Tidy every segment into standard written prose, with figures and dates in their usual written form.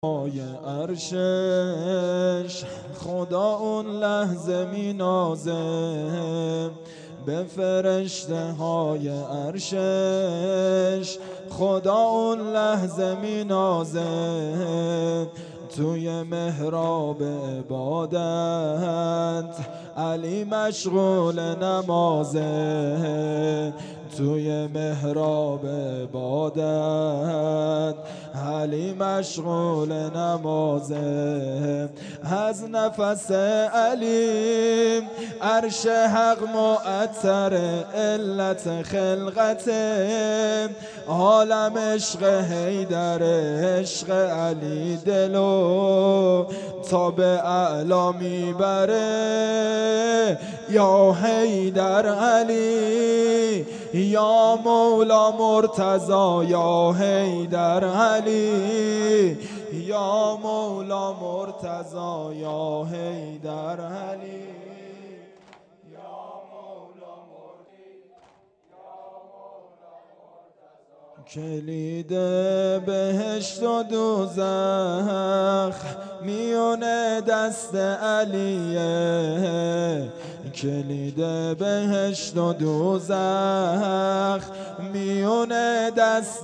های عرشش خدا اون لحظه می نازه به فرشته های عرشش خدا اون لحظه می نازه توی محراب عبادت علی مشغول نمازه توی محراب عبادت علی مشغول نمازه از نفس علی عرش حق معطر علت خلقته عالم عشق حیدر عشق علی دلو تا به اعلا میبره یا حیدر علی یا مولا مرتضی یا حیدر علی یا مولا مرتضی یا حیدر علی کلید بهشت و دوزخ میون دست علیه کلید بهشت و دوزخ میون دست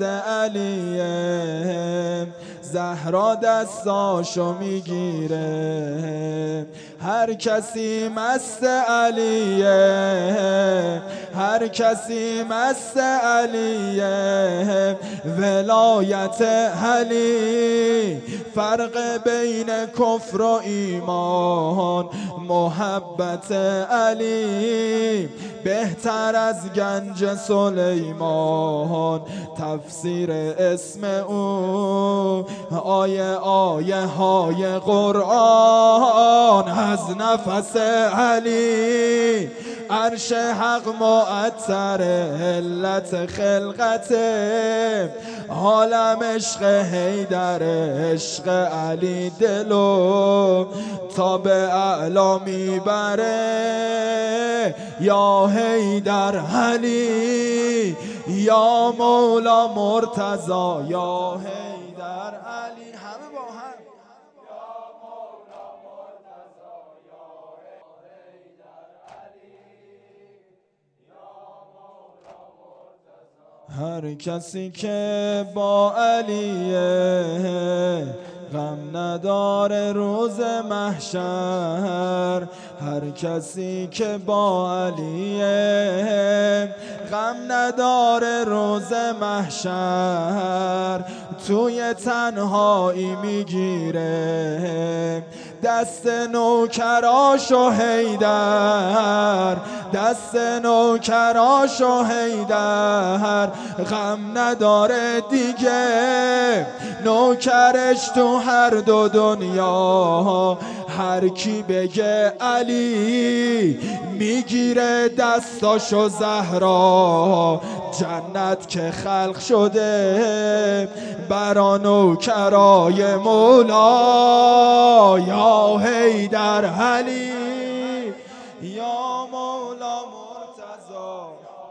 علیه زهرا دستاشو میگیره هر کسی مست علیه هر کسی مست علیه ولایت علی فرق بین کفر و ایمان محبت علی بهتر از گنج سلیمان تفسیر اسم او آیه های قرآن از نفس علی عرش حق معطر علت خلقته عالم عشق حیدر عشق علی دلو تا به اعلا میبره یا حیدر علی یا مولا مرتضی یا حیدر علی همه با هم هر کسی که با علیه غم نداره روز محشر هر کسی که با علیه غم نداره روز محشر توی تنهایی میگیره دست نوکراشو حیدر دست نوکراشو حیدر غم نداره دیگه نوکرش تو هر دو دنیا هر کی بگه علی میگیره دستاشو زهرا جنت که خلق شده برا نوکرای مولا یا حیدر علی یا مولا مرتضی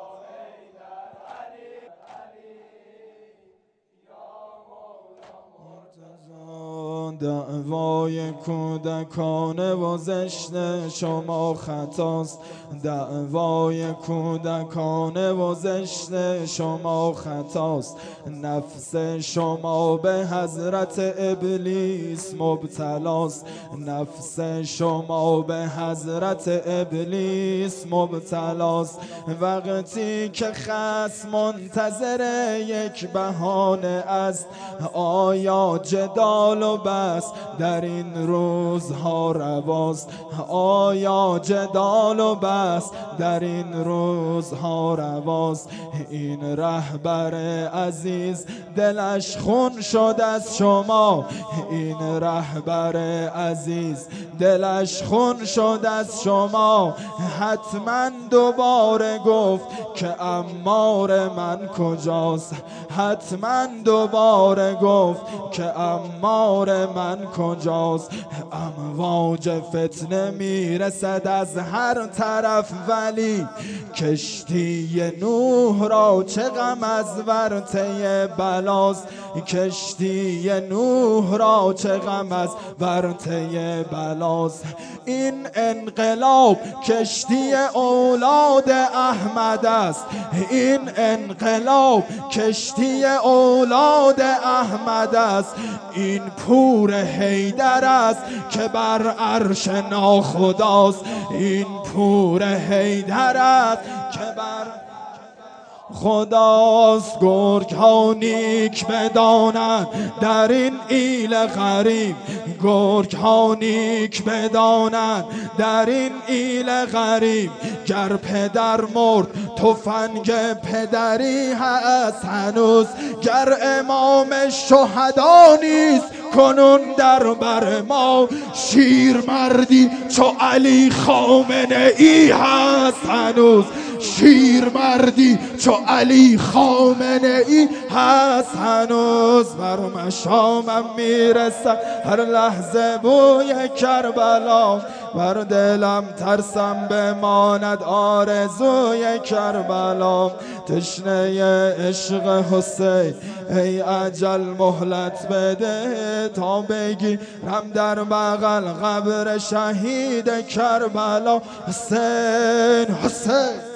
دعوای کودکانه و زشت شما خطاست دعوای کودکانه و زشت شما خطاست نفس شما به حضرت ابلیس مبتلاست نفس شما به حضرت ابلیس مبتلاست وقتی که خصم منتظر یک بهانه است آیا جدال و بس در این روزها رواست آیا جدال و بس در این روزها رواست این رهبر عزیز دلش خون شد از شما این رهبر عزیز دلش خون شد از شما حتما دوباره گفت که عمار من کجاست حتما دوباره گفت که عمار من کجاست؟ امواج فتنه میرسد از هر طرف، ولی کشتی نوح را چه غم از ورطه بلاست. کشتی نوح را چه غم از ورطه بلاست. این انقلاب کشتی اولاد احمد است. این انقلاب کشتی اولاد احمد است. این پور حیدر است که بر عرش ناخداست. این پور حیدر است که بر خداست. گرگ ها نیک بدانند در این ایل غریب، گرگ ها نیک بدانند در این ایل غریب. گر پدر مرد تفنگ پدری هست هنوز، گر امام شهدا نیست کنون در بر ما. شیر مردی چو علی خامنه ای هست هنوز، شیر مردی چو علی خامنه ای هست هنوز. بر مشامم میرسد هر لحظه بوی کربلا، بر دلم ترسم بماند آرزوی کربلا. تشنه عشق حسین ای اجل مهلت بده، تا بگیرم در بغل قبر شهید کربلا. حسین حسین